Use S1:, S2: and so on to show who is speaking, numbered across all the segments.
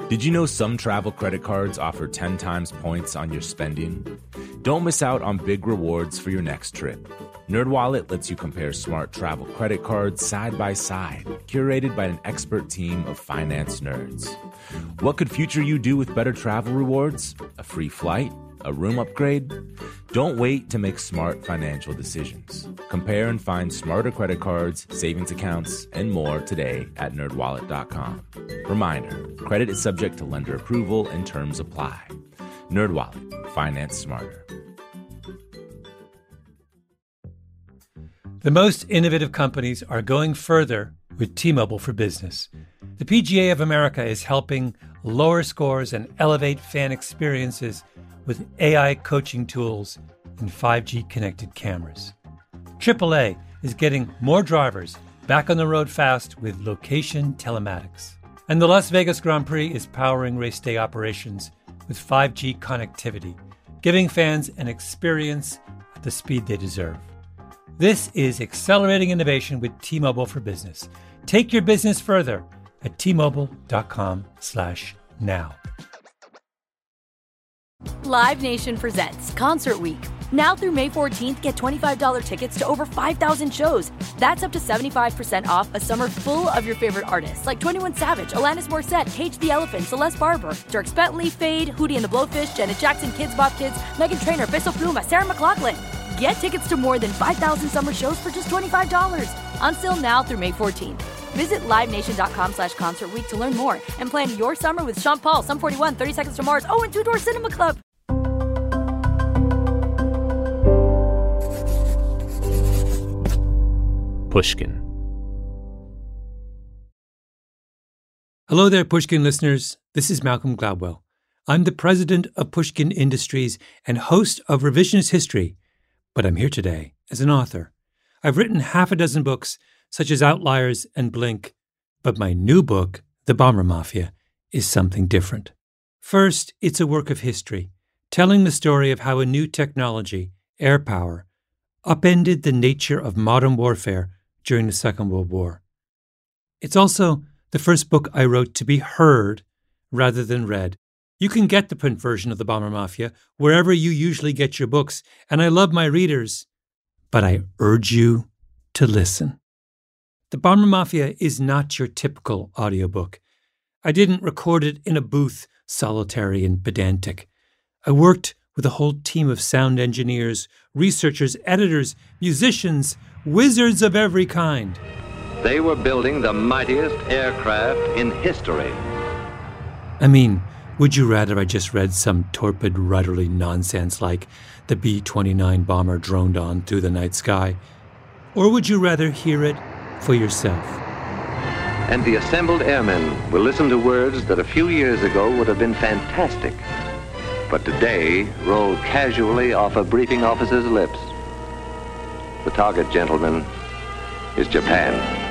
S1: Did you know some travel credit cards offer 10 times points on your spending? Don't miss out on big rewards for your next trip. NerdWallet lets you compare smart travel credit cards side by side, curated by an expert team of finance nerds. What could future you do with better travel rewards? A free flight? A room upgrade? Don't wait to make smart financial decisions. Compare and find smarter credit cards, savings accounts, and more today at nerdwallet.com. Reminder, credit is subject to lender approval and terms apply. NerdWallet, finance smarter.
S2: The most innovative companies are going further with T-Mobile for Business. The PGA of America is helping lower scores and elevate fan experiences with AI coaching tools and 5G connected cameras. AAA is getting more drivers back on the road fast with location telematics. And the Las Vegas Grand Prix is powering race day operations with 5G connectivity, giving fans an experience at the speed they deserve. This is accelerating innovation with T-Mobile for Business. Take your business further at T-Mobile.com/now.
S3: Live Nation presents Concert Week. Now through May 14th, get $25 tickets to over 5,000 shows. That's up to 75% off a summer full of your favorite artists like 21 Savage, Alanis Morissette, Cage the Elephant, Celeste Barber, Dierks Bentley, Fade, Hootie and the Blowfish, Janet Jackson, Kidz Bop Kids, Meghan Trainor, Peso Pluma, Sarah McLachlan. Get tickets to more than 5,000 summer shows for just $25. Until now through May 14th. Visit LiveNation.com/Concert Week to learn more and plan your summer with Sean Paul, Sum 41, 30 Seconds to Mars, and Two Door Cinema Club.
S4: Pushkin.
S2: Hello there, Pushkin listeners. This is Malcolm Gladwell. I'm the president of Pushkin Industries and host of Revisionist History, but I'm here today as an author. I've written half a dozen books, such as Outliers and Blink, but my new book, The Bomber Mafia, is something different. First, it's a work of history, telling the story of how a new technology, air power, upended the nature of modern warfare during the Second World War. It's also the first book I wrote to be heard rather than read. You can get the print version of The Bomber Mafia wherever you usually get your books, and I love my readers, but I urge you to listen. The Bomber Mafia is not your typical audiobook. I didn't record it in a booth, solitary and pedantic. I worked with a whole team of sound engineers, researchers, editors, musicians, wizards of every kind.
S5: They were building the mightiest aircraft in history.
S2: I mean, would you rather I just read some torpid, rudderly nonsense like the B-29 bomber droned on through the night sky? Or would you rather hear it for yourself?
S5: And the assembled airmen will listen to words that a few years ago would have been fantastic, but today roll casually off a briefing officer's lips. The target, gentlemen, is Japan.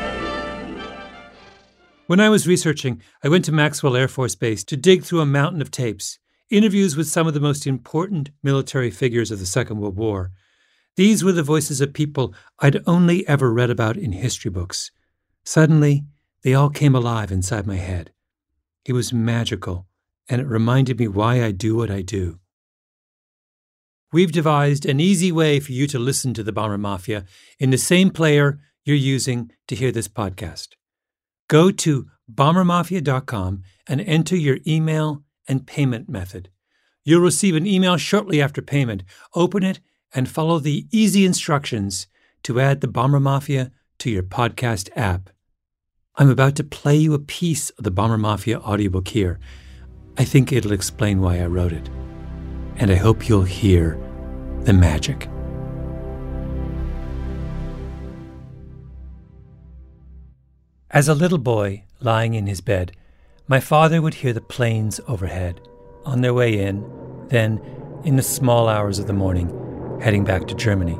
S2: When I was researching, I went to Maxwell Air Force Base to dig through a mountain of tapes, interviews with some of the most important military figures of the Second World War. These were the voices of people I'd only ever read about in history books. Suddenly, they all came alive inside my head. It was magical, and it reminded me why I do what I do. We've devised an easy way for you to listen to The Bomber Mafia in the same player you're using to hear this podcast. Go to bombermafia.com and enter your email and payment method. You'll receive an email shortly after payment. Open it and follow the easy instructions to add The Bomber Mafia to your podcast app. I'm about to play you a piece of the Bomber Mafia audiobook here. I think it'll explain why I wrote it. And I hope you'll hear the magic. As a little boy, lying in his bed, my father would hear the planes overhead, on their way in, then, in the small hours of the morning, heading back to Germany.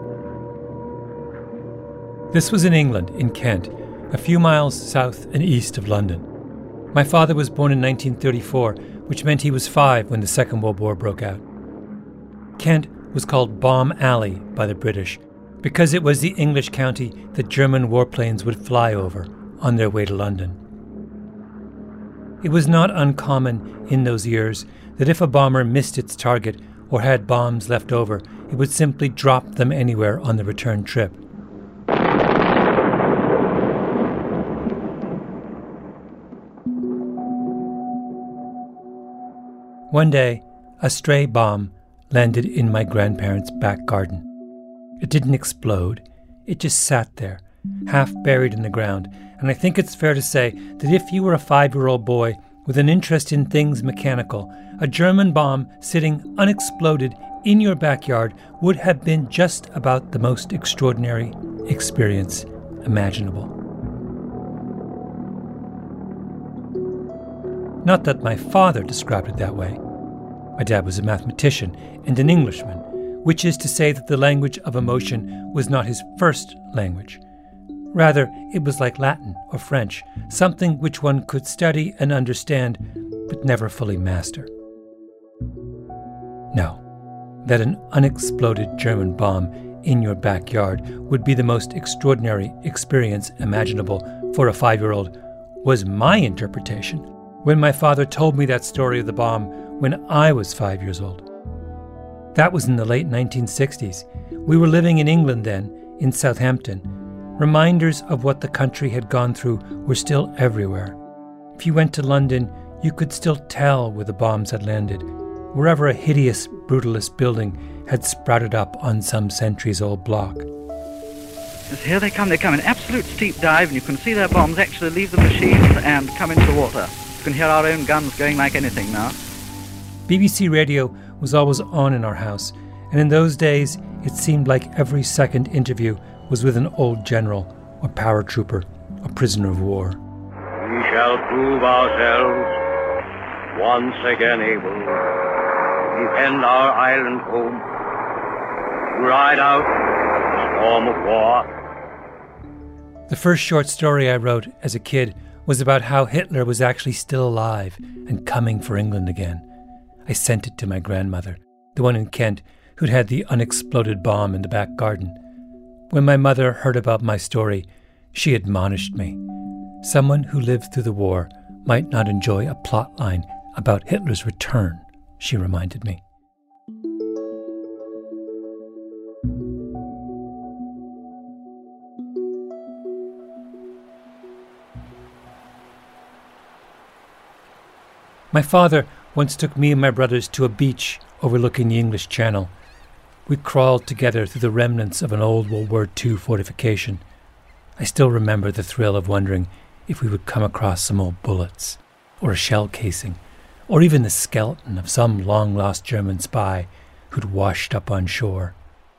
S2: This was in England, in Kent, a few miles south and east of London. My father was born in 1934, which meant he was 5 when the Second World War broke out. Kent was called Bomb Alley by the British because it was the English county that German warplanes would fly over on their way to London. It was not uncommon in those years that if a bomber missed its target or had bombs left over, it would simply drop them anywhere on the return trip. One day, a stray bomb landed in my grandparents' back garden. It didn't explode. It just sat there, half buried in the ground. And I think it's fair to say that if you were a 5-year-old boy with an interest in things mechanical, a German bomb sitting unexploded in your backyard would have been just about the most extraordinary experience imaginable. Not that my father described it that way. My dad was a mathematician and an Englishman, which is to say that the language of emotion was not his first language. Rather, it was like Latin or French, something which one could study and understand, but never fully master. No, that an unexploded German bomb in your backyard would be the most extraordinary experience imaginable for a 5-year-old was my interpretation when my father told me that story of the bomb when I was 5 years old. That was in the late 1960s. We were living in England then, in Southampton. Reminders of what the country had gone through were still everywhere. If you went to London, you could still tell where the bombs had landed, wherever a hideous, brutalist building had sprouted up on some centuries-old block.
S4: Yes, here they come in absolute steep dive, and you can see their bombs actually leave the machines and come into the water. You can hear our own guns going like anything now.
S2: BBC Radio was always on in our house, and in those days it seemed like every second interview was with an old general or paratrooper or prisoner of war.
S6: We shall prove ourselves once again able to defend our island home, to ride out the storm of war.
S2: The first short story I wrote as a kid was about how Hitler was actually still alive and coming for England again. I sent it to my grandmother, the one in Kent, who'd had the unexploded bomb in the back garden. When my mother heard about my story, she admonished me. Someone who lived through the war might not enjoy a plot line about Hitler's return, she reminded me. My father once took me and my brothers to a beach overlooking the English Channel. We crawled together through the remnants of an old World War II fortification. I still remember the thrill of wondering if we would come across some old bullets, or a shell casing, or even the skeleton of some long-lost German spy who'd washed up on shore.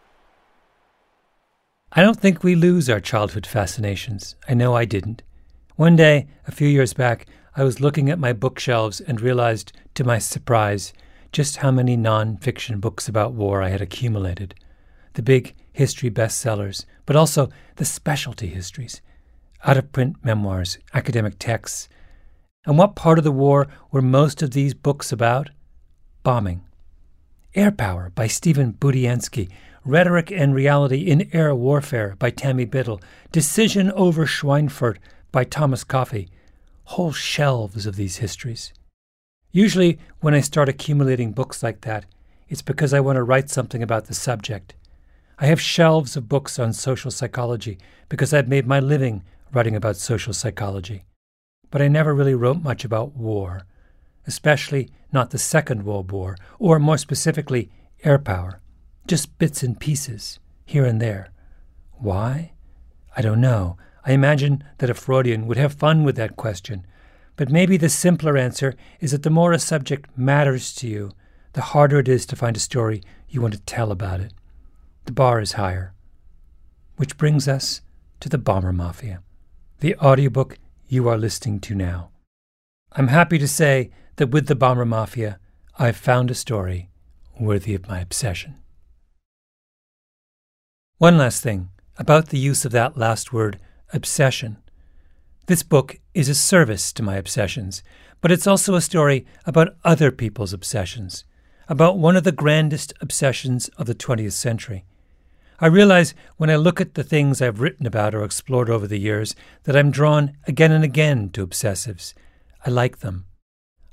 S2: I don't think we lose our childhood fascinations. I know I didn't. One day, a few years back, I was looking at my bookshelves and realized, to my surprise, just how many non-fiction books about war I had accumulated. The big history bestsellers, but also the specialty histories, out-of-print memoirs, academic texts. And what part of the war were most of these books about? Bombing. Air Power by Stephen Budiansky, Rhetoric and Reality in Air Warfare by Tammy Biddle, Decision over Schweinfurt by Thomas Coffey. Whole shelves of these histories. Usually, when I start accumulating books like that, it's because I want to write something about the subject. I have shelves of books on social psychology because I've made my living writing about social psychology. But I never really wrote much about war, especially not the Second World War, or more specifically, air power. Just bits and pieces, here and there. Why? I don't know. I imagine that a Freudian would have fun with that question. But maybe the simpler answer is that the more a subject matters to you, the harder it is to find a story you want to tell about it. The bar is higher. Which brings us to The Bomber Mafia, the audiobook you are listening to now. I'm happy to say that with The Bomber Mafia, I've found a story worthy of my obsession. One last thing about the use of that last word, obsession. This book is a service to my obsessions, but it's also a story about other people's obsessions, about one of the grandest obsessions of the 20th century. I realize when I look at the things I've written about or explored over the years that I'm drawn again and again to obsessives. I like them.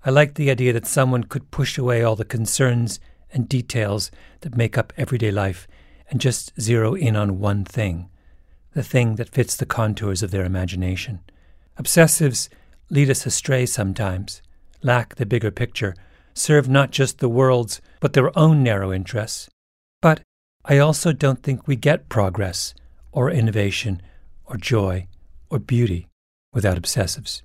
S2: I liked the idea that someone could push away all the concerns and details that make up everyday life and just zero in on one thing, the thing that fits the contours of their imagination. Obsessives lead us astray sometimes, lack the bigger picture, serve not just the world's, but their own narrow interests. But I also don't think we get progress, or innovation, or joy, or beauty without obsessives.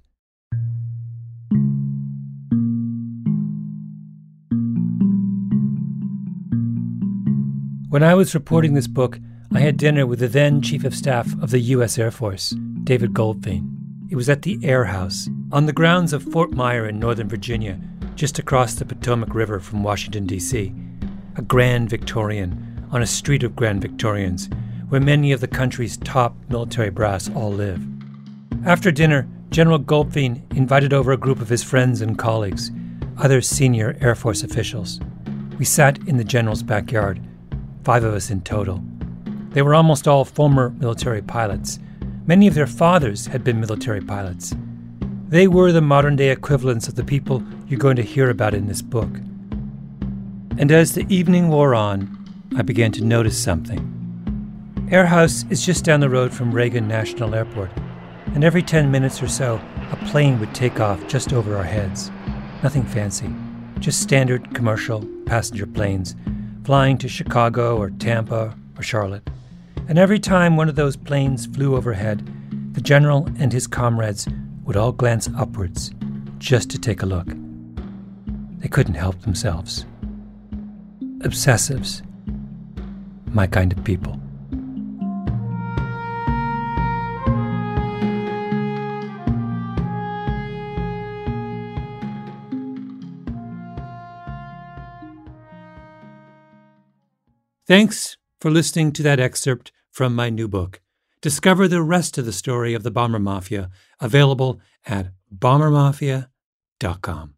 S2: When I was reporting this book, I had dinner with the then Chief of Staff of the U.S. Air Force, David Goldfein. It was at the Air House, on the grounds of Fort Myer in Northern Virginia, just across the Potomac River from Washington, D.C., a Grand Victorian on a street of Grand Victorians, where many of the country's top military brass all live. After dinner, General Goldfein invited over a group of his friends and colleagues, other senior Air Force officials. We sat in the general's backyard, 5 of us in total. They were almost all former military pilots. Many of their fathers had been military pilots. They were the modern-day equivalents of the people you're going to hear about in this book. And as the evening wore on, I began to notice something. Air House is just down the road from Reagan National Airport, and every 10 minutes or so, a plane would take off just over our heads. Nothing fancy, just standard commercial passenger planes, flying to Chicago or Tampa or Charlotte. And every time one of those planes flew overhead, the general and his comrades would all glance upwards just to take a look. They couldn't help themselves. Obsessives. My kind of people. Thanks for listening to that excerpt from my new book. Discover the rest of the story of the Bomber Mafia, available at bombermafia.com.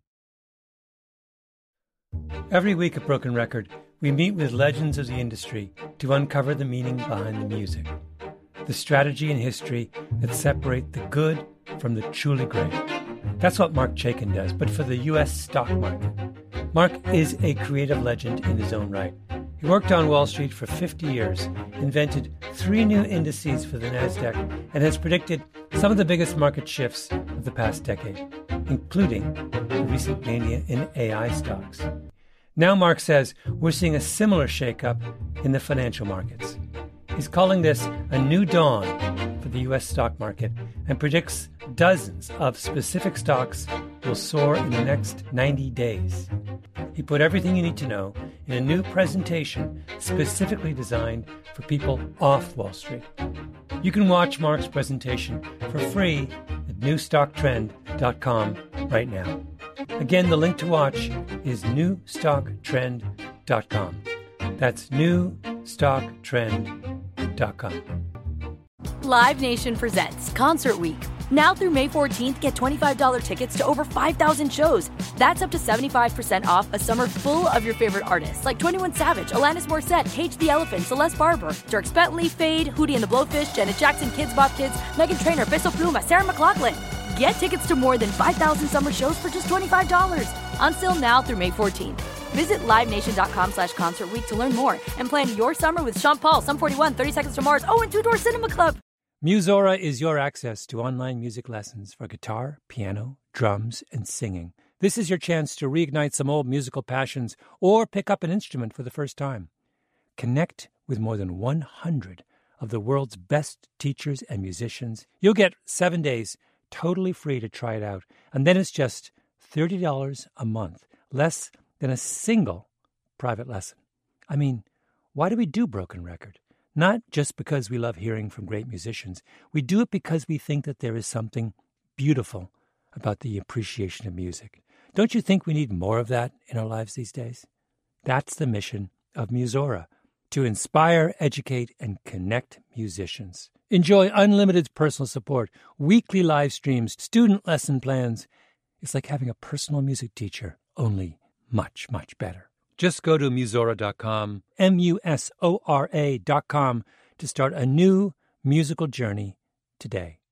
S2: Every week at Broken Record, we meet with legends of the industry to uncover the meaning behind the music, the strategy and history that separate the good from the truly great. That's what Marc Chaikin does, but for the U.S. stock market. Marc is a creative legend in his own right. He worked on Wall Street for 50 years, invented 3 new indices for the NASDAQ, and has predicted some of the biggest market shifts of the past decade, including the recent mania in AI stocks. Now Marc says we're seeing a similar shakeup in the financial markets. He's calling this a new dawn for the U.S. stock market and predicts dozens of specific stocks will soar in the next 90 days. He put everything you need to know in a new presentation specifically designed for people off Wall Street. You can watch Marc's presentation for free at newstocktrend.com right now. Again, the link to watch is newstocktrend.com. That's newstocktrend.com.
S3: Live Nation presents Concert Week. Now through May 14th, get $25 tickets to over 5,000 shows. That's up to 75% off a summer full of your favorite artists like 21 Savage, Alanis Morissette, Cage the Elephant, Celeste Barber, Dierks Bentley, Fade, Hootie and the Blowfish, Janet Jackson, Kidz Bop Kids, Meghan Trainor, Bissell Pluma, Sarah McLachlan. Get tickets to more than 5,000 summer shows for just $25. Until now through May 14th. Visit LiveNation.com/Concert Week to learn more and plan your summer with Sean Paul, Sum 41, 30 Seconds to Mars, and Two Door Cinema Club.
S2: Musora is your access to online music lessons for guitar, piano, drums, and singing. This is your chance to reignite some old musical passions or pick up an instrument for the first time. Connect with more than 100 of the world's best teachers and musicians. You'll get 7 days totally free to try it out, and then it's just $30 a month, less than a single private lesson. I mean, why do we do Broken Record? Not just because we love hearing from great musicians. We do it because we think that there is something beautiful about the appreciation of music. Don't you think we need more of that in our lives these days? That's the mission of Musora, to inspire, educate, and connect musicians. Enjoy unlimited personal support, weekly live streams, student lesson plans. It's like having a personal music teacher, only much, much better. Just go to Musora.com, Musora.com, to start a new musical journey today.